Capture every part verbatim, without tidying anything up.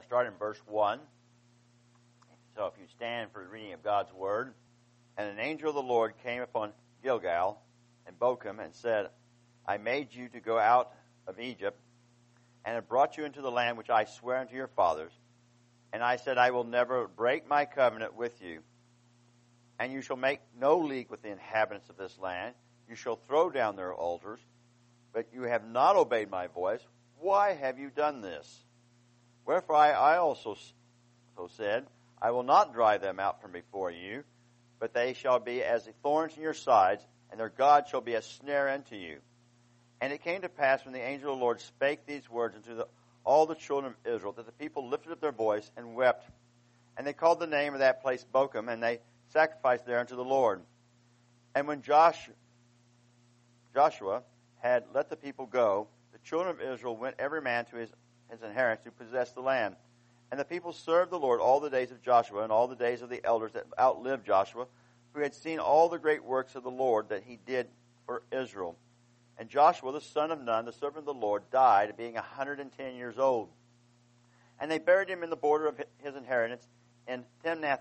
going to start in verse one. So if you stand for the reading of God's Word. And an angel of the Lord came upon Gilgal and Bochum and said, I made you to go out of Egypt and have brought you into the land which I swear unto your fathers. And I said, I will never break my covenant with you. And you shall make no league with the inhabitants of this land. You shall throw down their altars. But you have not obeyed my voice. Why have you done this? Wherefore I, I also so said, I will not drive them out from before you, but they shall be as the thorns in your sides, and their God shall be a snare unto you. And it came to pass when the angel of the Lord spake these words unto the, all the children of Israel, that the people lifted up their voice and wept. And they called the name of that place Bochum, and they sacrificed there unto the Lord. And when Josh, Joshua had let the people go, the children of Israel went every man to his, his inheritance to possess the land. And the people served the Lord all the days of Joshua and all the days of the elders that outlived Joshua, who had seen all the great works of the Lord that he did for Israel. And Joshua, the son of Nun, the servant of the Lord, died, being a hundred and ten years old. And they buried him in the border of his inheritance in Timnath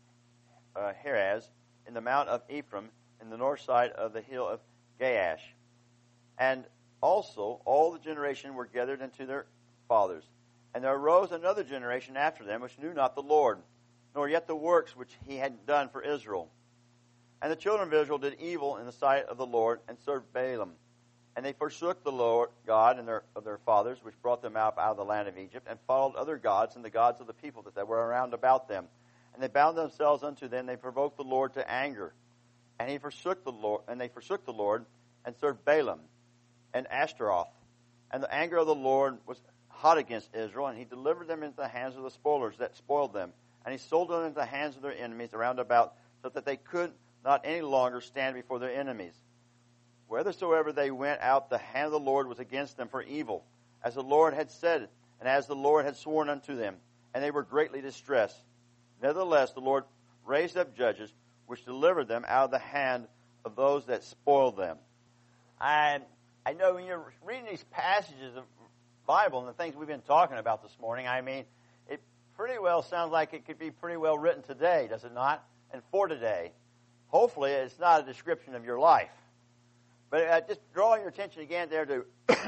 uh, Heres, in the mount of Ephraim, in the north side of the hill of Gaash. And also all the generation were gathered unto their fathers. And there arose another generation after them, which knew not the Lord, nor yet the works which he had done for Israel. And the children of Israel did evil in the sight of the Lord, and served Balaam. And they forsook the Lord God and their, of their fathers, which brought them out out of the land of Egypt, and followed other gods and the gods of the people that they were around about them. And they bound themselves unto them. They provoked the Lord to anger. And he forsook the Lord, and they forsook the Lord, and served Balaam and Ashtaroth. And the anger of the Lord was hot against Israel, and he delivered them into the hands of the spoilers that spoiled them. And he sold them into the hands of their enemies around about, so that they could not any longer stand before their enemies. Whithersoever they went out, the hand of the Lord was against them for evil, as the Lord had said, and as the Lord had sworn unto them. And they were greatly distressed. Nevertheless, the Lord raised up judges, which delivered them out of the hand of those that spoiled them. I, I know when you're reading these passages of Bible and the things we've been talking about this morning, I mean, it pretty well sounds like it could be pretty well written today, does it not? And for today. Hopefully, it's not a description of your life. But uh, just draw your attention again there to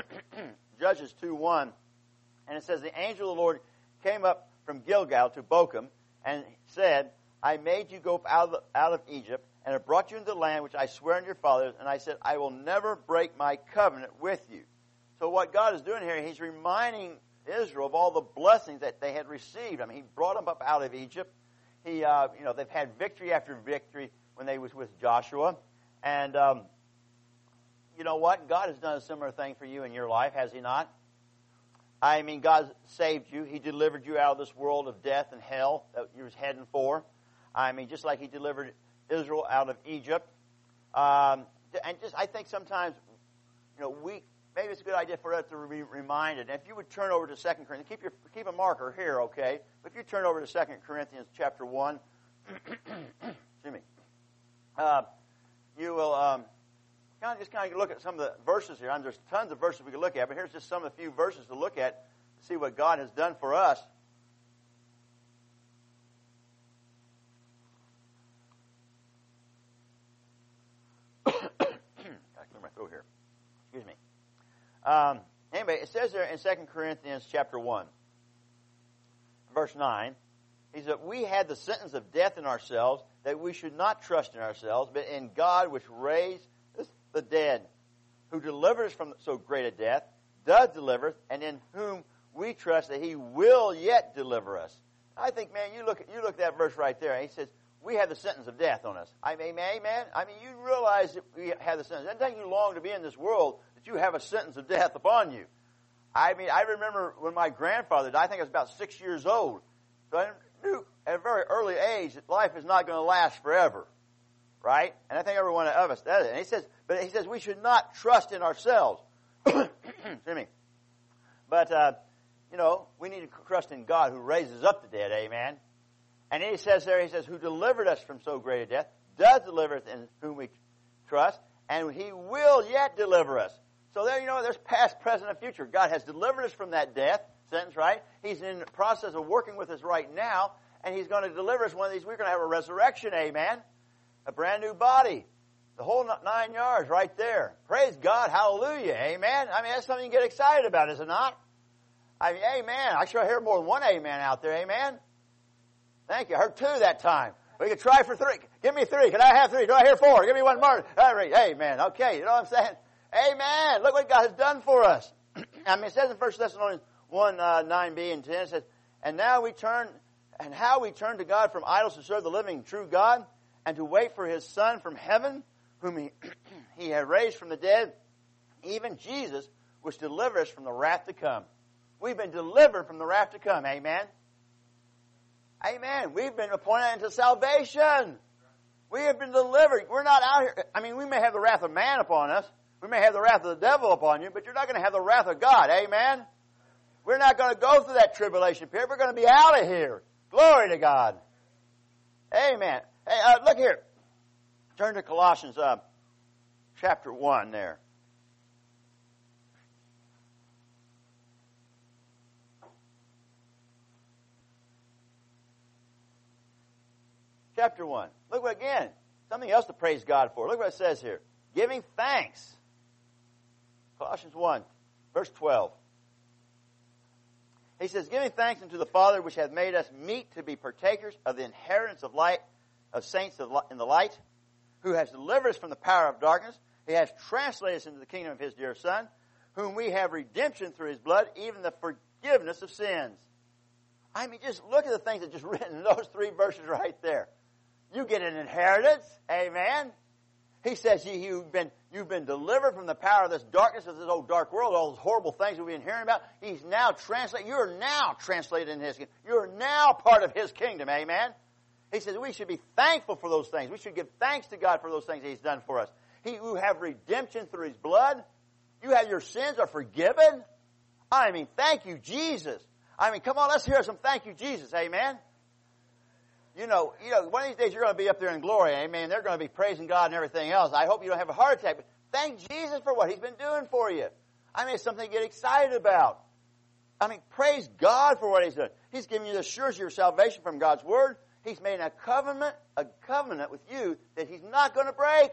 Judges two one. And it says, the angel of the Lord came up from Gilgal to Bochum and said, I made you go out of, the, out of Egypt and have brought you into the land which I swear unto your fathers. And I said, I will never break my covenant with you. So what God is doing here, he's reminding Israel of all the blessings that they had received. I mean, he brought them up out of Egypt. He, uh, you know, they've had victory after victory when they was with Joshua. And, um, you know what? God has done a similar thing for you in your life, has he not? I mean, God saved you. He delivered you out of this world of death and hell that you was heading for. I mean, just like he delivered Israel out of Egypt. Um, and just, I think sometimes, you know, we, maybe it's a good idea for us to be reminded. And if you would turn over to Second Corinthians, keep your keep a marker here, okay? But if you turn over to Second Corinthians chapter one, excuse me, uh, you will um, kind of just kind of look at some of the verses here. I mean, there's tons of verses we could look at, but here's just some of the few verses to look at to see what God has done for us. I clear my throat here. Excuse me. Um, anyway, it says there in Second Corinthians chapter one, verse nine, he said, we had the sentence of death in ourselves, that we should not trust in ourselves, but in God which raised the dead, who delivered us from so great a death, does deliver us, and in whom we trust that he will yet deliver us. I think, man, you look at, you look at that verse right there, and he says, we have the sentence of death on us. I mean, amen? I mean, you realize that we have the sentence. It doesn't take you long to be in this world that you have a sentence of death upon you. I mean, I remember when my grandfather died, I think I was about six years old. So I knew at a very early age that life is not going to last forever. Right? And I think every one of us does it. And he says, but he says we should not trust in ourselves. Excuse me. But, uh, you know, we need to trust in God who raises up the dead. Amen. And he says there, he says, who delivered us from so great a death, does deliver us in whom we trust, and he will yet deliver us. So there, you know, there's past, present, and future. God has delivered us from that death sentence, right? He's in the process of working with us right now, and He's going to deliver us one of these. We're going to have a resurrection, amen? A brand new body. The whole nine yards right there. Praise God, hallelujah, amen? I mean, that's something you get excited about, is it not? I mean, amen. I sure hear more than one amen out there, amen? Thank you. I heard two that time. We could try for three. Give me three. Can I have three? Do I hear four? Give me one more. All right. Amen. Okay. You know what I'm saying? Amen. Look what God has done for us. I mean, it says in First Thessalonians one, uh, nine b and ten, it says, and now we turn, and how we turn to God from idols to serve the living true God, and to wait for His Son from heaven, whom He, he had raised from the dead, even Jesus, which delivered us from the wrath to come. We've been delivered from the wrath to come. Amen. Amen. We've been appointed into salvation. We have been delivered. We're not out here. I mean, we may have the wrath of man upon us. We may have the wrath of the devil upon you, but you're not going to have the wrath of God. Amen. We're not going to go through that tribulation period. We're going to be out of here. Glory to God. Amen. Hey, uh, look here. Turn to Colossians uh, chapter one there. Chapter one. Look what, again, something else to praise God for. Look what it says here. Giving thanks. Colossians one, verse twelve. He says, giving thanks unto the Father which hath made us meet to be partakers of the inheritance of light, of saints in the light, who has delivered us from the power of darkness. He has translated us into the kingdom of His dear Son, whom we have redemption through His blood, even the forgiveness of sins. I mean, just look at the things that just written in those three verses right there. You get an inheritance. Amen. He says you've been, you've been delivered from the power of this darkness, of this old dark world, all those horrible things we've been hearing about. He's now translated. You're now translated in His kingdom. You're now part of His kingdom. Amen. He says we should be thankful for those things. We should give thanks to God for those things that He's done for us. He who have redemption through His blood. You have your sins are forgiven. I mean, thank you, Jesus. I mean, come on, let's hear some thank you, Jesus. Amen. You know, you know, one of these days you're going to be up there in glory, amen. They're going to be praising God and everything else. I hope you don't have a heart attack, but thank Jesus for what He's been doing for you. I mean, it's something to get excited about. I mean, praise God for what He's done. He's given you the assurance of your salvation from God's Word. He's made a covenant, a covenant with you that He's not going to break.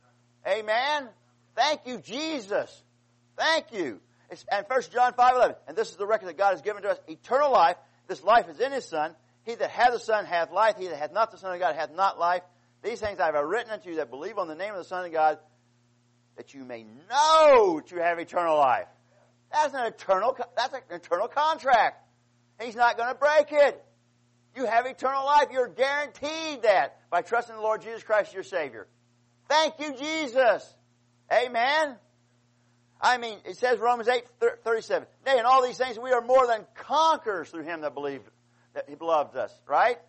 Amen. Thank you, Jesus. Thank you. It's, and First John five eleven, and this is the record that God has given to us, eternal life. This life is in His Son. He that hath the Son hath life. He that hath not the Son of God hath not life. These things I have written unto you that believe on the name of the Son of God, that you may know that you have eternal life. That's an eternal, that's an eternal contract. He's not going to break it. You have eternal life. You're guaranteed that by trusting the Lord Jesus Christ, your Savior. Thank you, Jesus. Amen. I mean, it says Romans eight thirty-seven. Nay, in all these things we are more than conquerors through Him that believed, that He loved us, right?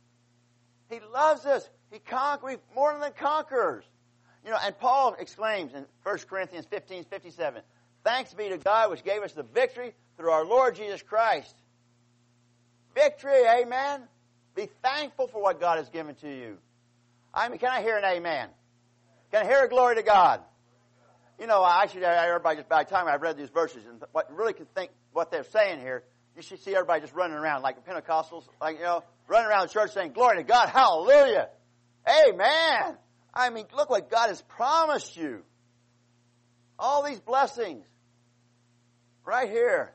He loves us. He conquered, more than conquerors. You know, and Paul exclaims in First Corinthians fifteen fifty-seven, thanks be to God which gave us the victory through our Lord Jesus Christ. Victory, amen. Be thankful for what God has given to you. I mean, can I hear an amen? Can I hear a glory to God? You know, I should everybody just by the time I've read these verses and what really can think what they're saying here, you should see everybody just running around like the Pentecostals, like, you know, running around the church saying, glory to God, hallelujah, amen. I mean, look what God has promised you. All these blessings. Right here.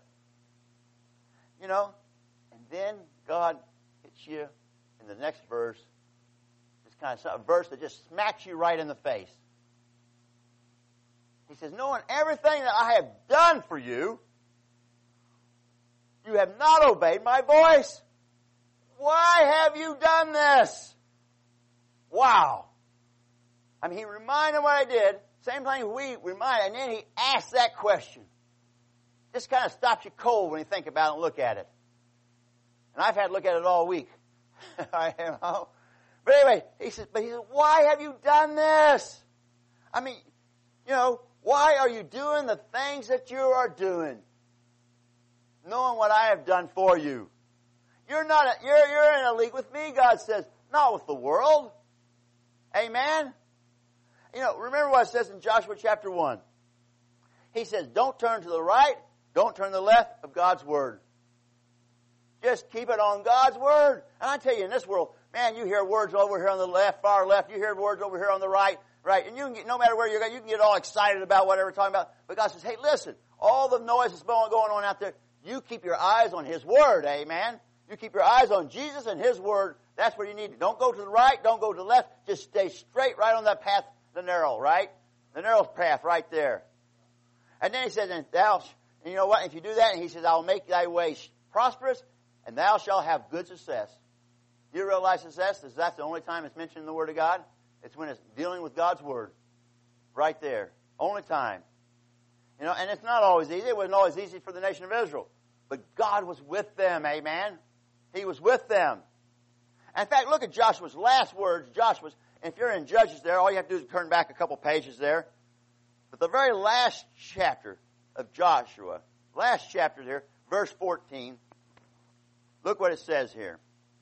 You know, and then God hits you in the next verse. It's kind of a verse that just smacks you right in the face. He says, knowing everything that I have done for you, you have not obeyed my voice. Why have you done this? Wow. I mean, he reminded what I did. Same thing we remind, and then he asked that question. Just kind of stops you cold when you think about it and look at it. And I've had to look at it all week. I know. But anyway, he says, but he said, why have you done this? I mean, you know, why are you doing the things that you are doing? Knowing what I have done for you. You're not, a, you're, you're in a league with me, God says, not with the world. Amen? You know, remember what it says in Joshua chapter one. He says, don't turn to the right, don't turn to the left of God's word. Just keep it on God's Word. And I tell you, in this world, man, you hear words over here on the left, far left. You hear words over here on the right, right. And you can get, no matter where you're going, you can get all excited about whatever we're talking about. But God says, hey, listen, all the noise that's going on out there, you keep your eyes on His Word, amen? You keep your eyes on Jesus and His Word. That's where you need to. Don't go to the right. Don't go to the left. Just stay straight right on that path, the narrow, right? The narrow path right there. And then He says, and thou, and you know what? If you do that, and He says, I will make thy way prosperous, and thou shalt have good success. Do you realize success is that's the only time it's mentioned in the Word of God? It's when it's dealing with God's Word. Right there. Only time. You know, and it's not always easy. It wasn't always easy for the nation of Israel. But God was with them, amen? He was with them. And in fact, look at Joshua's last words. Joshua's, and if you're in Judges there, all you have to do is turn back a couple pages there. But the very last chapter of Joshua, last chapter here, verse fourteen, look what it says here.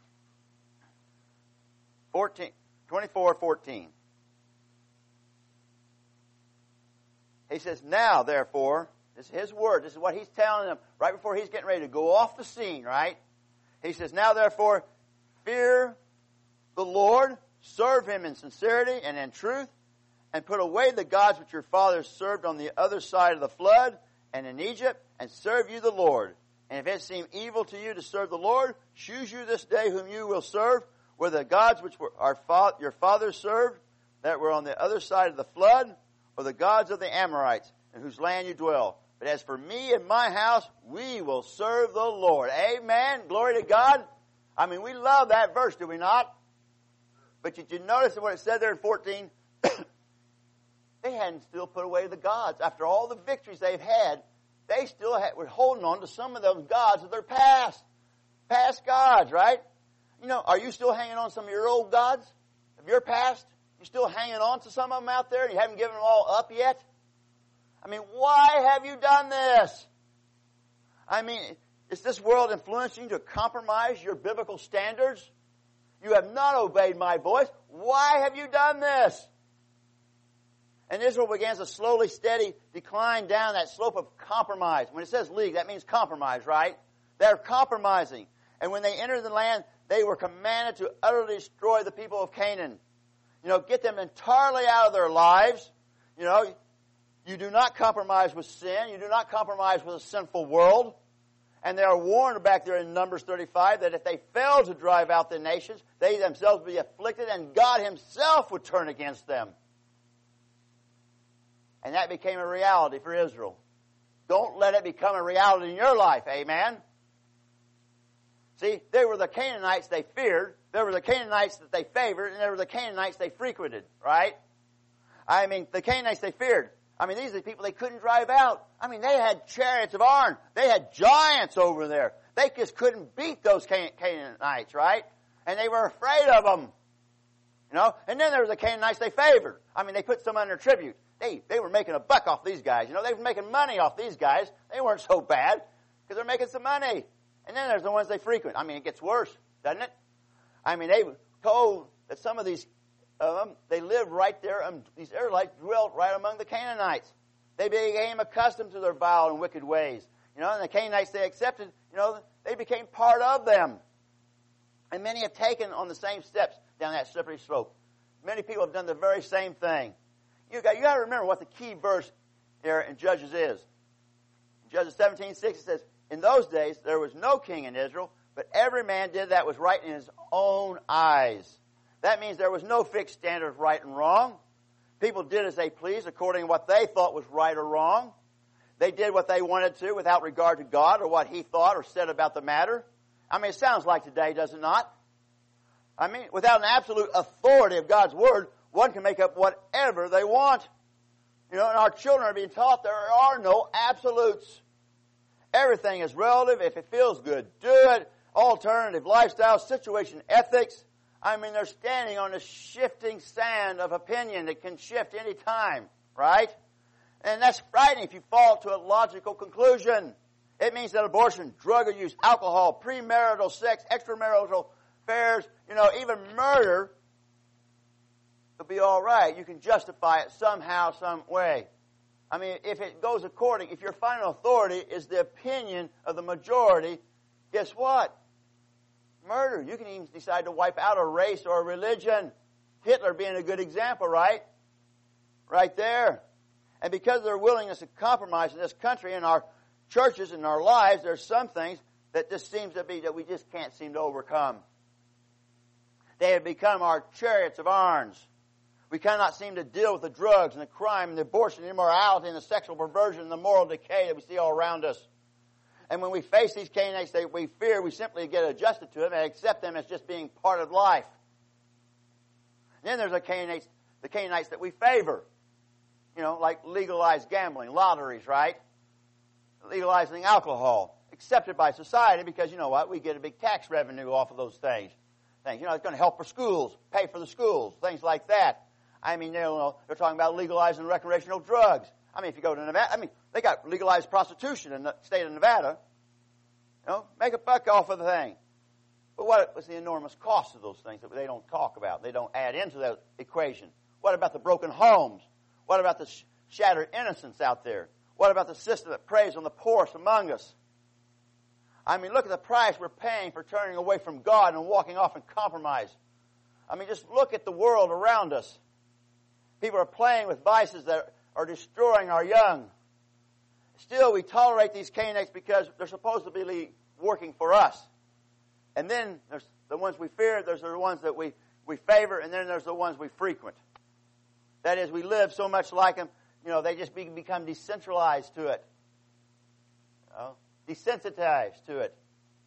fourteen, twenty-four fourteen. He says, now, therefore, this is His word. This is what He's telling them right before He's getting ready to go off the scene, right? He says, now, therefore, fear the Lord, serve Him in sincerity and in truth, and put away the gods which your fathers served on the other side of the flood and in Egypt, and serve you the Lord. And if it seem evil to you to serve the Lord, choose you this day whom you will serve, whether the gods which were our fa- your fathers served, that were on the other side of the flood, or the gods of the Amorites, in whose land you dwell. But as for me and my house, we will serve the Lord. Amen. Glory to God. I mean, we love that verse, do we not? But did you notice what it said there in fourteen? They hadn't still put away the gods. After all the victories they've had, they still had, were holding on to some of those gods of their past. Past gods, right? You know, are you still hanging on some of your old gods of your past? You still hanging on to some of them out there and you haven't given them all up yet? I mean, why have you done this? I mean, is this world influencing you to compromise your biblical standards? You have not obeyed my voice. Why have you done this? And Israel begins a slowly, steady decline down that slope of compromise. When it says league, that means compromise, right? They're compromising. And when they entered the land, they were commanded to utterly destroy the people of Canaan. You know, get them entirely out of their lives. You know, you do not compromise with sin. You do not compromise with a sinful world. And they are warned back there in Numbers thirty-five that if they fail to drive out the nations, they themselves would be afflicted and God Himself would turn against them. And that became a reality for Israel. Don't let it become a reality in your life. Amen? See, they were the Canaanites they feared. There were the Canaanites that they favored, and there were the Canaanites they frequented, right? I mean, the Canaanites they feared. I mean, these are the people they couldn't drive out. I mean, they had chariots of iron. They had giants over there. They just couldn't beat those Can- Canaanites, right? And they were afraid of them. You know? And then there were the Canaanites they favored. I mean, they put some under tribute. They, they were making a buck off these guys. You know, they were making money off these guys. They weren't so bad because they're making some money. And then there's the ones they frequent. I mean, it gets worse, doesn't it? I mean, they were told that some of these, um, they lived right there. Um, these Israelites dwelt right among the Canaanites. They became accustomed to their vile and wicked ways. You know, and the Canaanites they accepted, you know, they became part of them. And many have taken on the same steps down that slippery slope. Many people have done the very same thing. You got, you got to remember what the key verse here in Judges is. In Judges seventeen six it says, in those days there was no king in Israel, but every man did that was right in his own eyes. That means there was no fixed standard of right and wrong. People did as they pleased according to what they thought was right or wrong. They did what they wanted to without regard to God or what He thought or said about the matter. I mean, it sounds like today, does it not? I mean, without an absolute authority of God's Word, one can make up whatever they want. You know, and our children are being taught there are no absolutes. Everything is relative. If it feels good, do it. Alternative lifestyle, situation, ethics. I mean, they're standing on a shifting sand of opinion that can shift any time, right? And that's frightening if you fall to a logical conclusion. It means that abortion, drug abuse, alcohol, premarital sex, extramarital affairs, you know, even murder will be all right. You can justify it somehow, some way. I mean, if it goes according, if your final authority is the opinion of the majority, guess what? murder. You can even decide to wipe out a race or a religion. Hitler being a good example, right? Right there. And because of their willingness to compromise in this country, in our churches, in our lives, there's some things that just seems to be that we just can't seem to overcome. They have become our chariots of arms. We cannot seem to deal with the drugs and the crime and the abortion, the immorality and the sexual perversion and the moral decay that we see all around us. And when we face these Canaanites that we fear, we simply get adjusted to them and accept them as just being part of life. And then there's the Canaanites, the Canaanites that we favor. You know, like legalized gambling, lotteries, right? Legalizing alcohol, accepted by society because, you know what, we get a big tax revenue off of those things. Things, you know, it's going to help for schools, pay for the schools, things like that. I mean, you know, they're talking about legalizing recreational drugs. I mean, if you go to Nevada, I mean, they got legalized prostitution in the state of Nevada. You know, make a buck off of the thing. But what was the enormous cost of those things that they don't talk about? They don't add into that equation. What about the broken homes? What about the sh- shattered innocence out there? What about the system that preys on the poorest among us? I mean, look at the price we're paying for turning away from God and walking off in compromise. I mean, just look at the world around us. People are playing with vices that are destroying our young. Still, we tolerate these Canaanites because they're supposed to be working for us. And then there's the ones we fear, there's the ones that we, we favor, and then there's the ones we frequent. That is, we live so much like them, you know, they just be, become decentralized to it. You know, desensitized to it.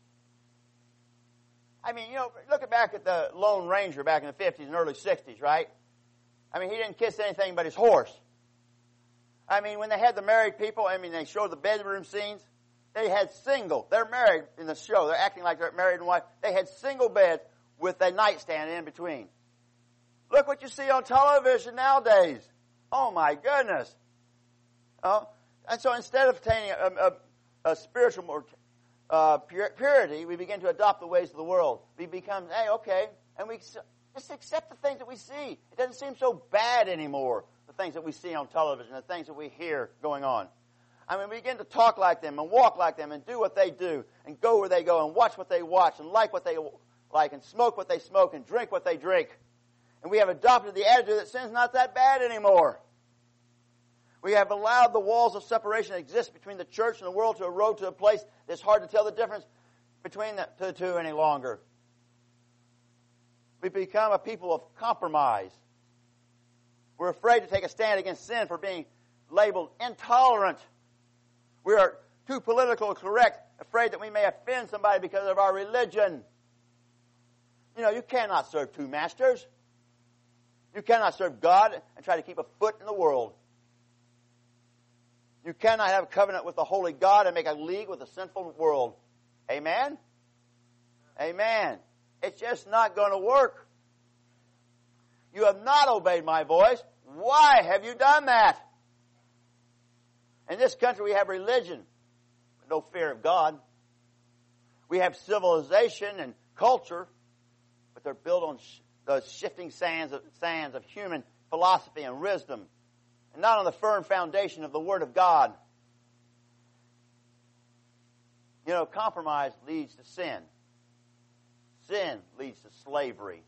I mean, you know, look back at the Lone Ranger back in the fifties and early sixties, right? I mean, he didn't kiss anything but his horse. I mean, when they had the married people, I mean, they showed the bedroom scenes. They had single, they're married in the show. They're acting like they're married and wife. They had single beds with a nightstand in between. Look what you see on television nowadays. Oh, my goodness. Oh, and so instead of attaining a, a, a spiritual uh, purity, we begin to adopt the ways of the world. We become, hey, okay, and we just accept the things that we see. It doesn't seem so bad anymore, the things that we see on television, the things that we hear going on. I mean, we begin to talk like them and walk like them and do what they do and go where they go and watch what they watch and like what they like and smoke what they smoke and drink what they drink. And we have adopted the attitude that sin's not that bad anymore. We have allowed the walls of separation that exist between the church and the world to erode to a place that's hard to tell the difference between the, the two any longer. We've become a people of compromise. We're afraid to take a stand against sin for being labeled intolerant. We are too politically correct, afraid that we may offend somebody because of our religion. You know, you cannot serve two masters. You cannot serve God and try to keep a foot in the world. You cannot have a covenant with the holy God and make a league with the sinful world. Amen? Amen. It's just not going to work. You have not obeyed my voice. Why have you done that? In this country we have religion, but no fear of God. We have civilization and culture, but they're built on sh- the shifting sands of, sands of human philosophy and wisdom, and not on the firm foundation of the Word of God. You know, compromise leads to sin. Sin leads to slavery.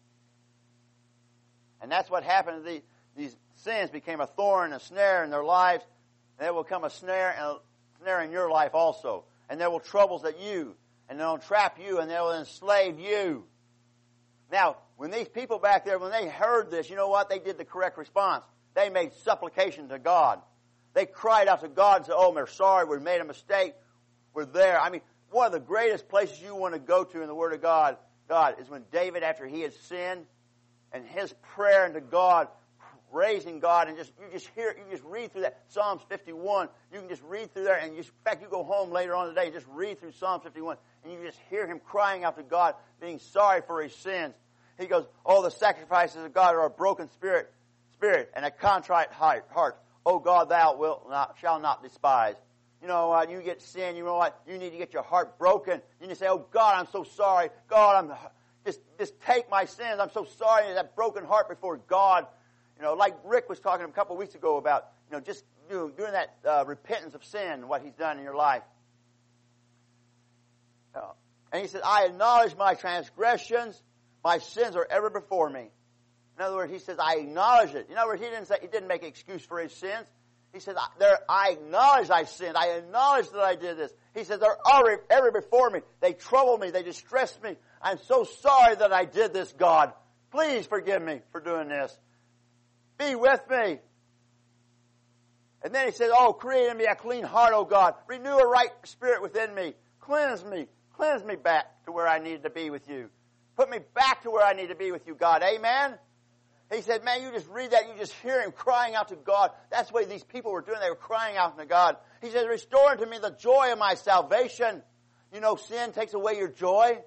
And that's what happened. These, these sins became a thorn and a snare in their lives, and there will come a snare and a snare in your life also. And there will troubles that you, and they'll trap you, and they'll enslave you. Now, when these people back there, when they heard this, you know what? They did the correct response. They made supplication to God. They cried out to God and said, oh, we're sorry, we made a mistake. We're there. I mean, one of the greatest places you want to go to in the Word of God, God, is when David, after he had sinned, and his prayer unto God, raising God, and just you just hear, you just read through that Psalms fifty-one. You can just read through there, and you, in fact, you go home later on today, just read through Psalm fifty-one, and you just hear him crying out to God, being sorry for his sins. He goes, "Oh, the sacrifices of God are a broken spirit, spirit, and a contrite heart. Oh God, thou wilt not, shall not despise." You know what? You get sin. You know what? You need to get your heart broken. You need to say, "Oh God, I'm so sorry. God, I'm just just take my sins. I'm so sorry." That broken heart before God. You know, like Rick was talking a couple of weeks ago about, you know, just doing, doing that uh, repentance of sin and what he's done in your life. Uh, And he said, I acknowledge my transgressions. My sins are ever before me. In other words, he says, I acknowledge it. In other words, he didn't say, he didn't make an excuse for his sins. He said, I, there, I acknowledge I sinned. I acknowledge that I did this. He said, they're already ever before me. They trouble me. They distress me. I'm so sorry that I did this, God. Please forgive me for doing this. Be with me. And then he said, oh, create in me a clean heart, O God. Renew a right spirit within me. Cleanse me. Cleanse me back to where I need to be with you. Put me back to where I need to be with you, God. Amen? He said, man, you just read that, you just hear him crying out to God. That's what these people were doing. They were crying out to God. He said, restore unto me the joy of my salvation. You know, sin takes away your joy.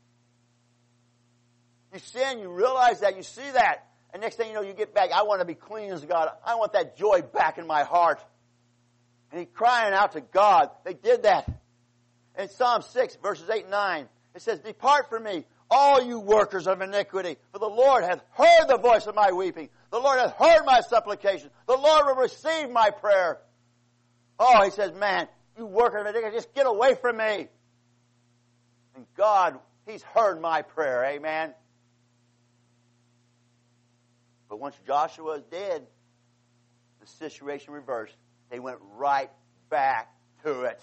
You sin, you realize that, you see that. And next thing you know, you get back, I want to be clean as God. I want that joy back in my heart. And he's crying out to God. They did that. In Psalm six, verses eight and nine, it says, depart from me, all you workers of iniquity, for the Lord hath heard the voice of my weeping. The Lord hath heard my supplication. The Lord will receive my prayer. Oh, he says, man, you workers of iniquity, just get away from me. And God, he's heard my prayer. Amen. But once Joshua is dead, the situation reversed. They went right back to it.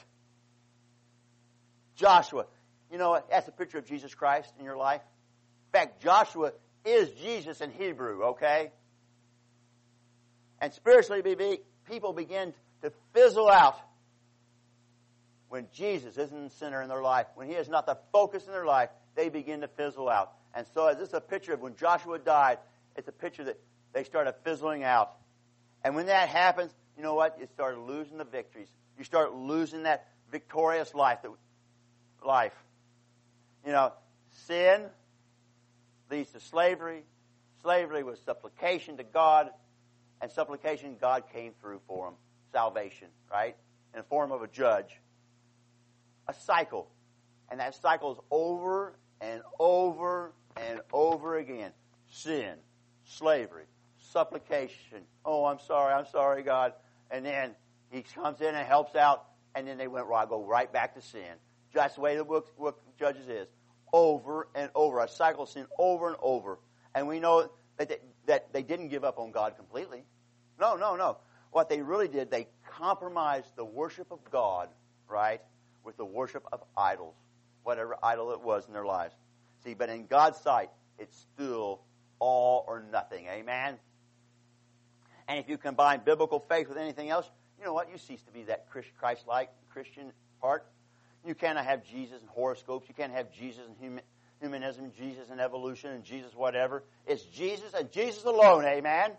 Joshua. You know what? That's a picture of Jesus Christ in your life. In fact, Joshua is Jesus in Hebrew, okay? And spiritually, people begin to fizzle out when Jesus isn't the center in their life. When he is not the focus in their life, they begin to fizzle out. And so this is a picture of when Joshua died. It's a picture that they started fizzling out. And when that happens, you know what? You start losing the victories. You start losing that victorious life. That, life. You know, sin leads to slavery. Slavery was supplication to God. And supplication, God came through for them. Salvation, right? In the form of a judge. A cycle. And that cycle is over and over and over again. Sin, slavery, supplication. Oh, I'm sorry, I'm sorry, God. And then he comes in and helps out. And then they went right, go right back to sin. That's the way the book, book of Judges is. Over and over. A cycle of sin over and over. And we know that they, that they didn't give up on God completely. No, no, no. What they really did, they compromised the worship of God, right, with the worship of idols, whatever idol it was in their lives. See, but in God's sight, it's still all or nothing. Amen? And if you combine biblical faith with anything else, you know what? You cease to be that Christ-like Christian part. You cannot have Jesus in horoscopes. You can't have Jesus in human, humanism, Jesus in evolution, and Jesus whatever. It's Jesus and Jesus alone. Amen?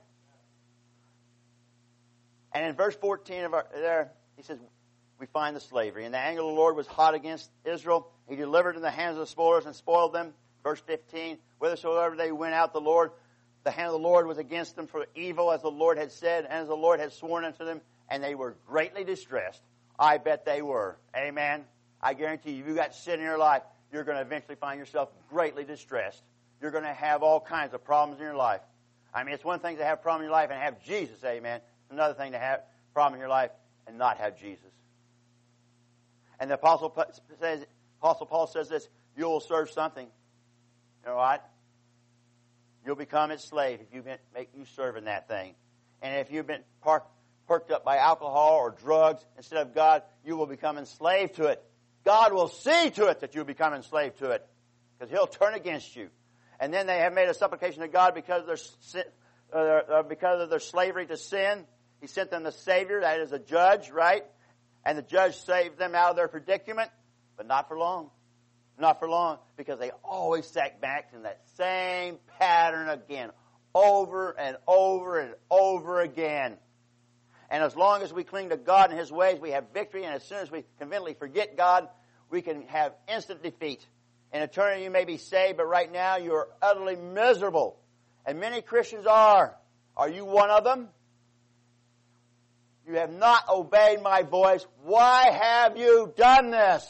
And in verse fourteen of our, there, he says, we find the slavery. And the anger of the Lord was hot against Israel. He delivered in the hands of the spoilers and spoiled them. Verse fifteen, whithersoever they went out, the Lord, the hand of the Lord was against them for evil, as the Lord had said, and as the Lord had sworn unto them, and they were greatly distressed. I bet they were. Amen? I guarantee you, if you got sin in your life, you're going to eventually find yourself greatly distressed. You're going to have all kinds of problems in your life. I mean, it's one thing to have a problem in your life and have Jesus, amen. It's another thing to have a problem in your life and not have Jesus. And the Apostle says, Apostle Paul says this, you will serve something. You know what? You'll become its slave if you make you serving that thing. And if you've been park, perked up by alcohol or drugs instead of God, you will become enslaved to it. God will see to it that you become enslaved to it, because he'll turn against you. And then they have made a supplication to God because of their sin, uh, because of their slavery to sin. He sent them the Savior, that is a judge, right? And the judge saved them out of their predicament, but not for long. Not for long, because they always sat back in that same pattern again, over and over and over again. And as long as we cling to God and his ways, we have victory. And as soon as we conveniently forget God, we can have instant defeat. In eternity, you may be saved, but right now you are utterly miserable. And many Christians are. Are you one of them? You have not obeyed my voice. Why have you done this?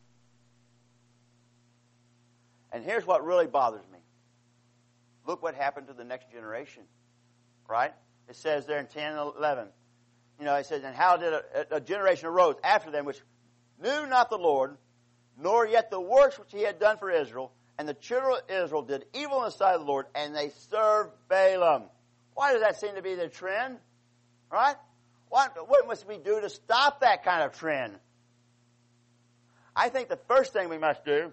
And here's what really bothers me. Look what happened to the next generation. Right? It says there in ten and eleven. You know, it says, and how did a, a generation arose after them which knew not the Lord, nor yet the works which he had done for Israel. And the children of Israel did evil in the sight of the Lord, and they served Balaam. Why does that seem to be the trend? Right? What, what must we do to stop that kind of trend? I think the first thing we must do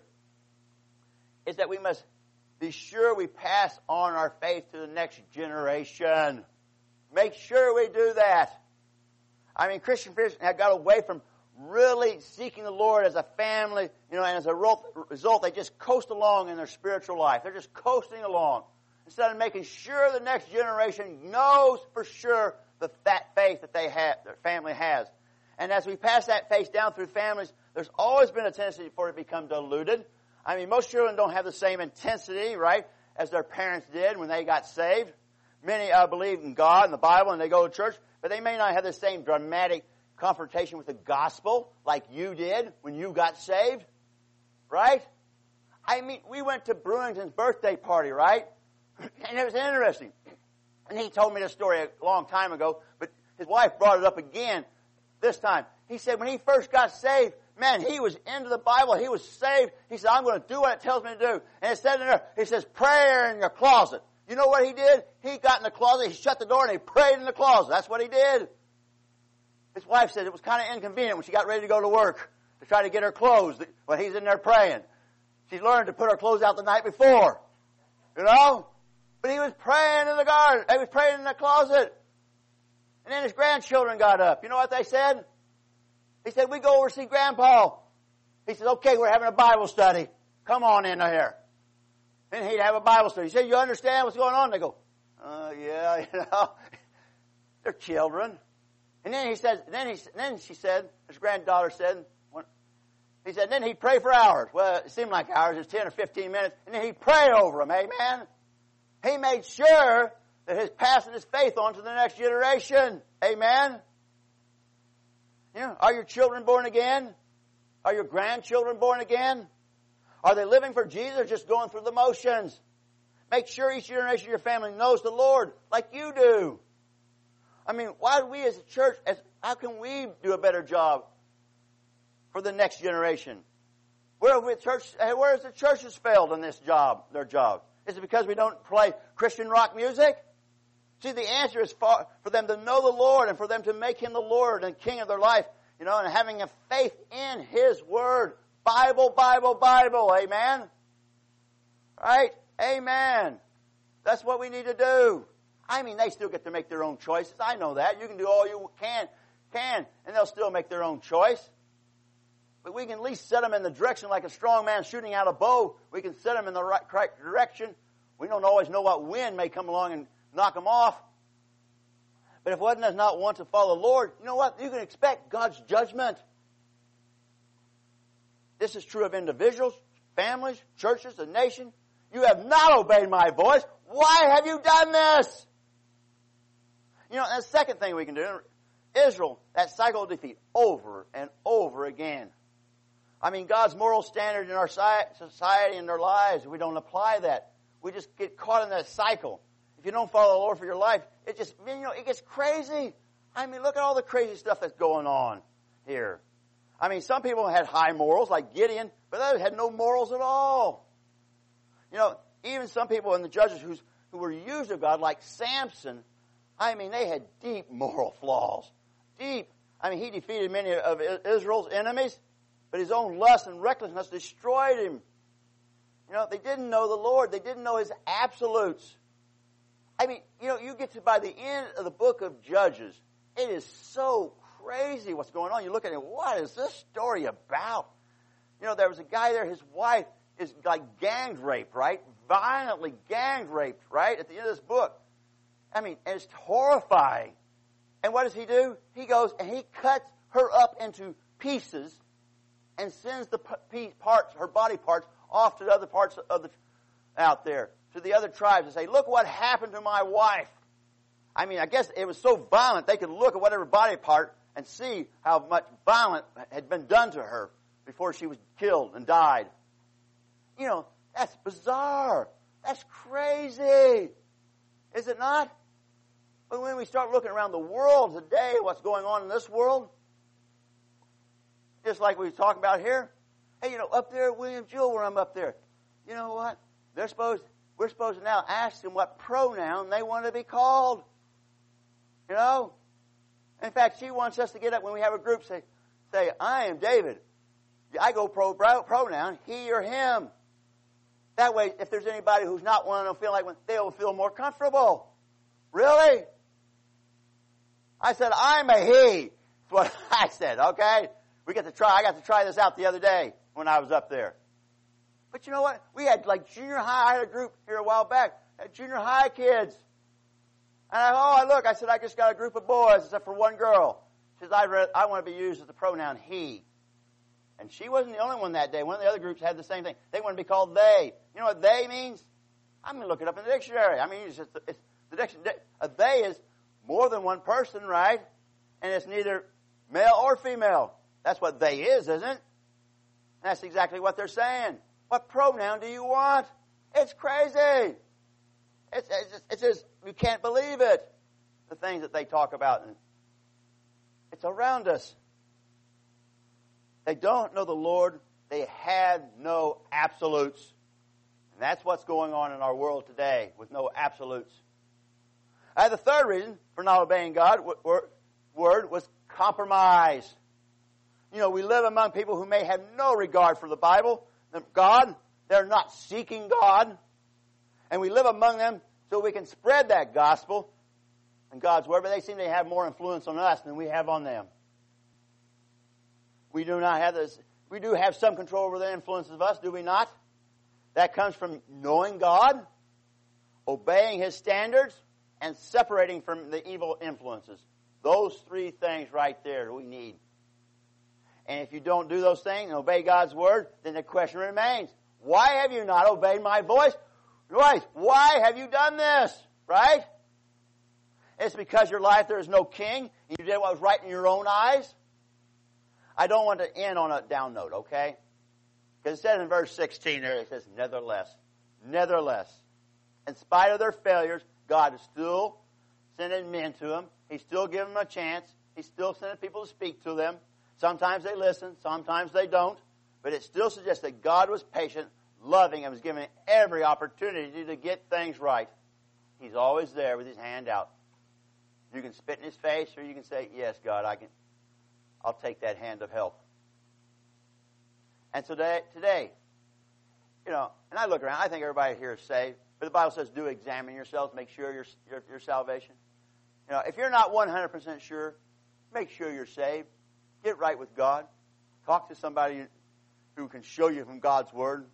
is that we must be sure we pass on our faith to the next generation. Make sure we do that. I mean, Christian Christians have got away from really seeking the Lord as a family, you know, and as a result, they just coast along in their spiritual life. They're just coasting along instead of making sure the next generation knows for sure the that faith that they have, their family has. And as we pass that faith down through families, there's always been a tendency for it to become diluted. I mean, most children don't have the same intensity, right, as their parents did when they got saved. Many uh, believe in God and the Bible and they go to church, but they may not have the same dramatic confrontation with the gospel like you did when you got saved, right? I mean, we went to Brewington's birthday party, right? And it was interesting. And he told me this story a long time ago, but his wife brought it up again this time. He said when he first got saved, man, he was into the Bible. He was saved. He said, I'm going to do what it tells me to do. And it said in there, he says, prayer in your closet. You know what he did? He got in the closet, he shut the door, and he prayed in the closet. That's what he did. His wife said it was kind of inconvenient when she got ready to go to work to try to get her clothes when he's in there praying. She learned to put her clothes out the night before. You know? But he was praying in the garden. He was praying in the closet. And then his grandchildren got up. You know what they said? He said, we go over to see Grandpa. He said, okay, we're having a Bible study. Come on in here. And he'd have a Bible study. He said, you understand what's going on? They go, uh, yeah, you know. They're children. And then he says, then he, then she said, his granddaughter said, when, he said, then he'd pray for hours. Well, it seemed like hours. It was ten or fifteen minutes. And then he'd pray over them. Amen. He made sure that he's passing his faith on to the next generation. Amen. You know, are your children born again? Are your grandchildren born again? Are they living for Jesus or just going through the motions? Make sure each generation of your family knows the Lord like you do. I mean, why do we as a church, as how can we do a better job for the next generation? Where have we church, where has the churches failed in this job, their job? Is it because we don't play Christian rock music? See, the answer is for, for them to know the Lord and for them to make Him the Lord and King of their life, you know, and having a faith in His Word. Bible, Bible, Bible. Amen? Right? Amen. That's what we need to do. I mean, they still get to make their own choices. I know that. You can do all you can, can, and they'll still make their own choice. But we can at least set them in the direction like a strong man shooting out a bow. We can set them in the right, correct direction. We don't always know what wind may come along and knock them off. But if one does not want to follow the Lord, you know what? You can expect God's judgment. This is true of individuals, families, churches, a nation. You have not obeyed my voice. Why have you done this? You know, and the second thing we can do, Israel, that cycle of defeat over and over again. I mean, God's moral standard in our society and our lives, we don't apply that. We just get caught in that cycle. If you don't follow the Lord for your life, it just, you know, it gets crazy. I mean, look at all the crazy stuff that's going on here. I mean, some people had high morals, like Gideon, but others had no morals at all. You know, even some people in the judges who's, who were used of God, like Samson, I mean, they had deep moral flaws. Deep. I mean, he defeated many of Israel's enemies, but his own lust and recklessness destroyed him. You know, they didn't know the Lord. They didn't know His absolutes. I mean, you know, you get to by the end of the book of Judges, it is so crazy what's going on. You look at it, what is this story about? You know, there was a guy there, his wife is like gang raped, right? Violently gang raped, right? At the end of this book. I mean, and it's horrifying. And what does he do? He goes and he cuts her up into pieces and sends the parts, her body parts, off to the other parts of the, out there, to the other tribes and say, look what happened to my wife. I mean, I guess it was so violent they could look at whatever body part and see how much violence had been done to her before she was killed and died. You know, that's bizarre. That's crazy. Is it not? But when we start looking around the world today, what's going on in this world, just like we were talking about here, Hey, you know, up there at William Jewell where I'm up there, you know what? They're supposed, we're supposed to now ask them what pronoun they want to be called. You know? In fact, she wants us to get up when we have a group, say, say, I am David. I go pro, pro pronoun, he or him. That way, if there's anybody who's not one, they'll feel like they'll feel more comfortable. Really? I said, I'm a he. That's what I said, okay? We get to try, I got to try this out the other day when I was up there. But you know what? We had like junior high, I had a group here a while back, had junior high kids. And I, oh, I look, I said, I just got a group of boys except for one girl. She says, I, read, I want to be used as the pronoun he. And she wasn't the only one that day. One of the other groups had the same thing. They want to be called they. You know what they means? I'm going to look it up in the dictionary. I mean, it's just, it's the dictionary. A they is more than one person, right? And it's neither male or female. That's what they is, isn't it? And that's exactly what they're saying. What pronoun do you want? It's crazy. It's, it's, just, it's just, you can't believe it. The things that they talk about. It's around us. They don't know the Lord. They had no absolutes. And that's what's going on in our world today with no absolutes. Uh, the third reason for not obeying God word was compromise. You know, we live among people who may have no regard for the Bible, God. They're not seeking God. And we live among them so we can spread that gospel and God's word, but they seem to have more influence on us than we have on them. We do not have this. We do have some control over the influences of us, do we not? That comes from knowing God, obeying His standards, and separating from the evil influences. Those three things right there we need. And if you don't do those things and obey God's word, then the question remains, why have you not obeyed my voice? Right. Why have you done this? Right? It's because your life there is no king, and you did what was right in your own eyes. I don't want to end on a down note, okay? Because it says in verse sixteen there, it says, nevertheless, nevertheless, in spite of their failures, God is still sending men to them. He's still giving them a chance. He's still sending people to speak to them. Sometimes they listen, sometimes they don't. But it still suggests that God was patient, loving, and was giving every opportunity to get things right. He's always there with His hand out. You can spit in His face, or you can say, yes, God, I can. I'll take that hand of help. And today, today, you know, and I look around, I think everybody here is saved. But the Bible says, do examine yourselves, make sure your, your, your salvation. You know, if you're not one hundred percent sure, make sure you're saved. Get right with God. Talk to somebody who can show you from God's Word.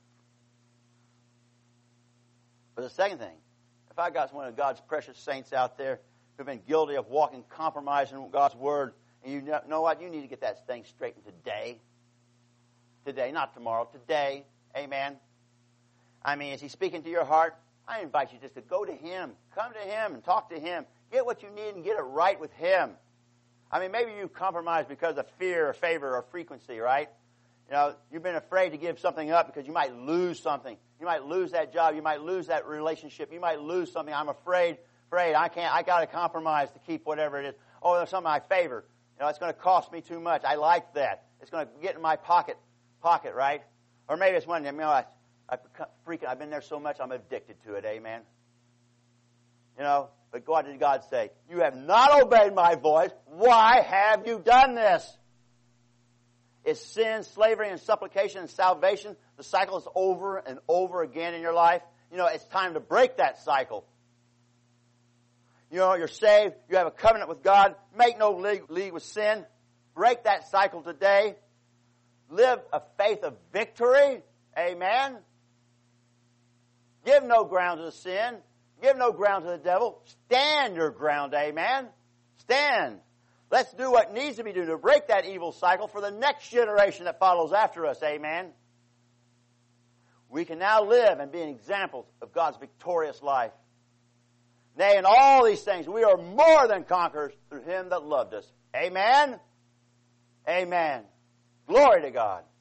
But the second thing, if I got one of God's precious saints out there who've been guilty of walking compromise in God's Word, and you know what? You need to get that thing straightened today. Today, not tomorrow. Today. Amen. I mean, is He speaking to your heart? I invite you just to go to Him. Come to Him and talk to Him. Get what you need and get it right with Him. I mean, maybe you've compromised because of fear or favor or frequency, right? You know, you've been afraid to give something up because you might lose something. You might lose that job. You might lose that relationship. You might lose something. I'm afraid, afraid. I can't, I got to compromise to keep whatever it is. Oh, there's something I favor. You know, it's going to cost me too much. I like that. It's going to get in my pocket, pocket, right? Or maybe it's one, you know, I, I freaking, I've been there so much, I'm addicted to it. Amen. You know, but what did God say? You have not obeyed my voice. Why have you done this? Is sin, slavery, and supplication and salvation, the cycle is over and over again in your life? You know, it's time to break that cycle. You know, you're saved. You have a covenant with God. Make no league, league with sin. Break that cycle today. Live a faith of victory. Amen. Give no ground to the sin. Give no ground to the devil. Stand your ground. Amen. Stand. Let's do what needs to be done to break that evil cycle for the next generation that follows after us. Amen. We can now live and be an example of God's victorious life. Nay, in all these things, we are more than conquerors through Him that loved us. Amen? Amen. Glory to God.